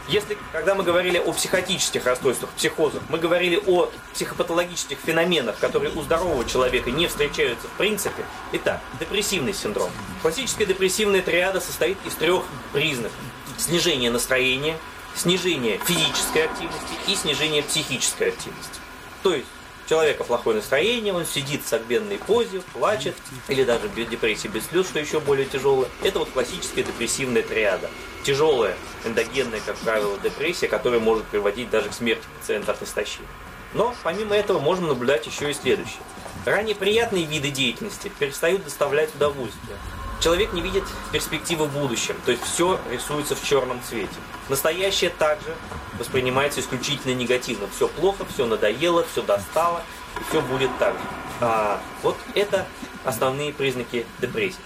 Если, когда мы говорили о психотических расстройствах, психозах, мы говорили о психопатологических феноменах, которые у здорового человека не встречаются в принципе. Итак, депрессивный синдром. Классическая депрессивная триада состоит из 3 признаков. Снижение настроения, снижение физической активности и снижение психической активности. То есть, у человека плохое настроение, он сидит в согбенной позе, плачет, или даже депрессия без слез, что еще более тяжелое. Это вот классическая депрессивная триада. Тяжелая, эндогенная, как правило, депрессия, которая может приводить даже к смерти пациента от истощения. Но помимо этого можно наблюдать еще и следующее. Ранее приятные виды деятельности перестают доставлять удовольствие. Человек не видит перспективы в будущем, то есть все рисуется в черном цвете. Настоящее также воспринимается исключительно негативно. Все плохо, все надоело, все достало, и все будет так же. Вот это основные признаки депрессии.